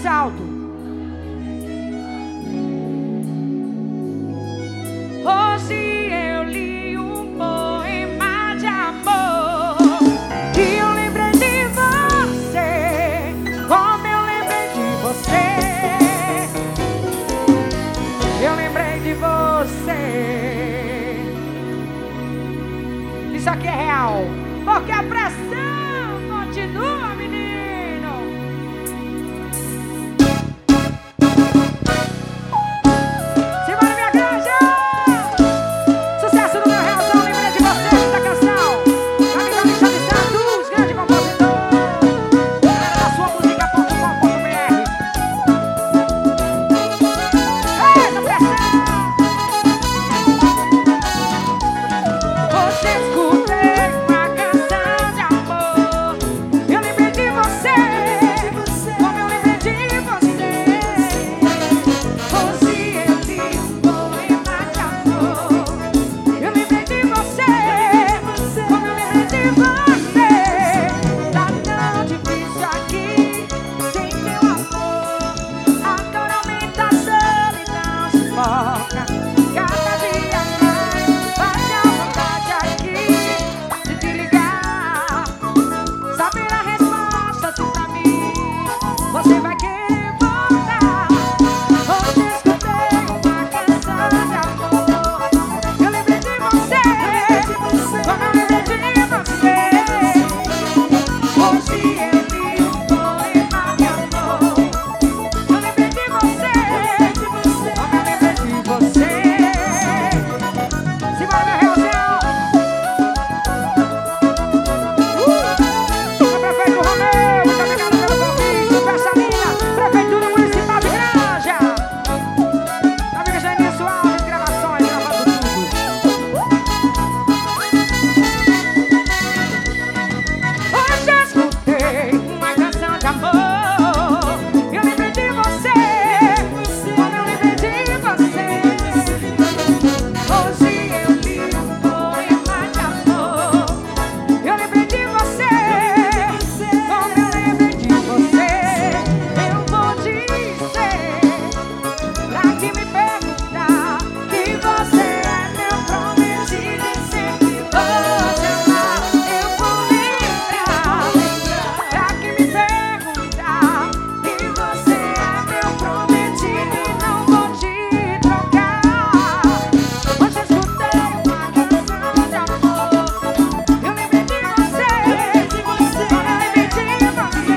mais alto. Hoje eu li um poema de amor e eu lembrei de você, como eu lembrei de você. Eu lembrei de você. Isso aqui é real, porque a pressão continua, menino. Simbora, minha granja! Sucesso no meu realzão, lembrei de você, essa canção. Amigo Alexandre Santos, grande compositor. Galera da sua música.com.br. Eita, pressão! Hoje escutei uma canção de amor. Eu lembrei de você, como eu lembrei de você. Hoje eu li um poema de amor. Eu lembrei de você, como eu lembrei de você. Tá tão difícil aqui, sem teu amor. A dor aumenta, a solidão sufoca. Cada dia mais bate a vontade aqui de te ligar. Saber a resposta se pra mim você vai querer voltar. Hoje escutei uma canção de amor. Eu lembrei de você, como eu lembrei de você. Hoje eu li um poema de amor. Eu lembrei de você, como eu lembrei de você. Simbora, meu realzão! Prefeito Romeu, muito obrigado pelo convite. Festa linda, Prefeitura Municipal de Granja. Amiga Janinha Soares, gravações, gravando tudo. Hoje eu escutei uma canção de amor. Eu lembrei de você, como eu lembrei de você. Hoje eu li um poema de amor. Eu lembrei de você, como eu lembrei de você. Eu vou dizer, pra que me perguntar, que você é meu prometido e sempre vou te amar. Eu vou lembrar, pra que me perguntar, que você é meu prometido e não vou te trocar. Hoje eu escutei uma canção de amor. Eu lembrei de você, como eu lembrei de você.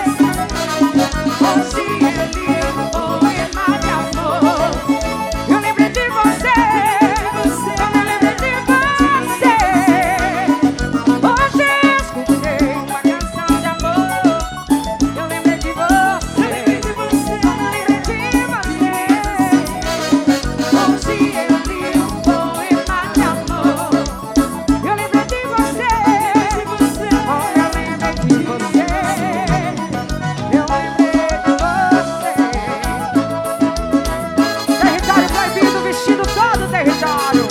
Hoje eu li um poema de amor. Eu lembrei de você, como eu lembrei de você. Hoje eu escutei uma canção de amor. Eu lembrei de você, como eu lembrei de você. Hoje eu li um poema de amor. Eu lembrei de você, como eu lembrei de você. Eu lembrei de você. Território proibido, vestido todo o território.